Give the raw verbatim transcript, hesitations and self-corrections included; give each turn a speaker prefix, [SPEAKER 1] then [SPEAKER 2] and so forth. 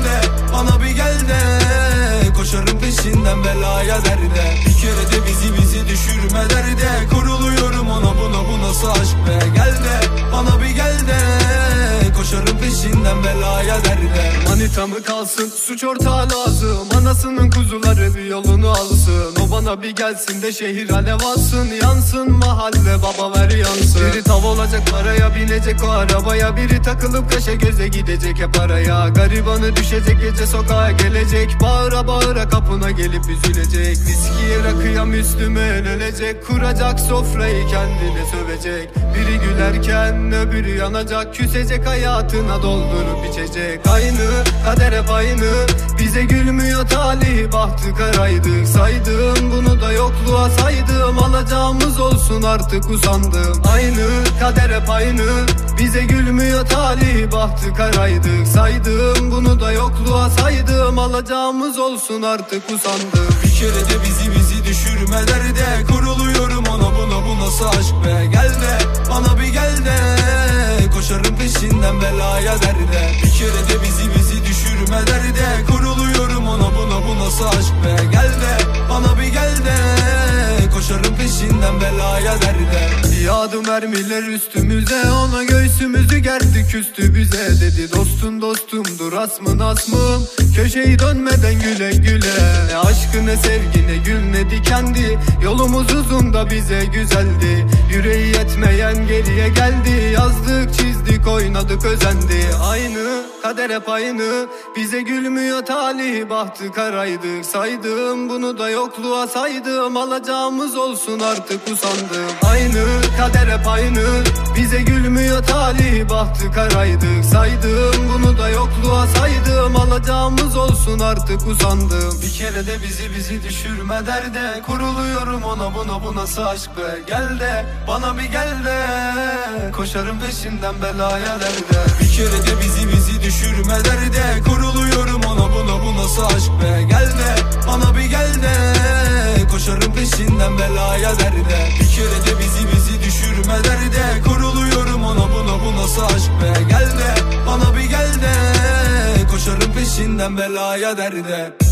[SPEAKER 1] de bana bir gel de, koşarım peşinden belaya derde. Bir kere de bizi bizi düşürme derde, kuruluyorum ona buna, bu nasıl aşk be. Gel de bana bir gel de, koşarım peşinden belaya derde. Manita mı kalsın, suç ortağı lazım, anasının kuzuları bir yolunu alsın. O bana bir gelsin de şehir alev alsın, yansın mahalle baba ver yansın. Biri tav olacak paraya binecek o arabaya, biri takılıp kaşa göze gidecek hep araya. Garibanı düşecek gece sokağa gelecek, bağıra bağıra kapına gelip üzülecek. Viskiye rakıya Müslüme el ölecek, kuracak sofrayı kendine sövecek. Biri gülerken öbürü yanacak, küsecek hayatına doldurup içecek. Aynı kader hep aynı, bize gülmüyor talih, bahtı karaydık. Saydım bunu da yokluğa saydım, alacağımız olsun artık usandım. Aynı kader hep aynı, bize gülmüyor talih, bahtı karaydık. Saydım bunu da yokluğa saydım, alacağımız olsun artık usandım. Bir kere de bizi bizi düşürme derde, kuruluyorum ona buna, bu nasıl aşk be. Gel de bana bir gel de, koşarım peşinden belaya derde. Bir kere de bizi bizi düşürme derde, kuruluyorum ona buna, bu nasıl aşk be. Gel de bana bir gel de, koşarım peşinden belaya derde. Yağdı mermiler üstümüze, ona göğsümüzü gerdi küstü bize. Dedi dostum dostumdur asmın asmım, köşeyi dönmeden güle güle. Ne aşkı ne sevgi ne gül ne dikendi, yolumuz uzun da bize güzeldi. Yüreği yetmeyen geriye geldi, yazdık çizdik oynadık özendi. Aynı kader hep aynı, bize gülmüyor talih, bahtı karaydık. Saydım bunu da yokluğa saydım, alacağımız olsun artık usandım. Aynı kader hep aynı, bize gülmüyor talih, bahtı karaydık. Saydım bunu da yokluğa saydım, alacağımız olsun artık usandım. Bir kere de bizi bizi düşürme derde, kuruluyorum ona buna, bu nasıl aşk be. Gel de bana bir gel de, koşarım peşinden belaya derde. Bir kere de bizi bizi düşürme derde, kuruluyorum ona buna, bu nasıl aşk be. Gel de bana bir gel de, koşarım peşinden belaya derde. Bir kere de bizi bizi düşürme derde, kuruluyorum ona buna, bu nasıl aşk be. Gel de bana bir gel de, koşarım peşinden belaya derde.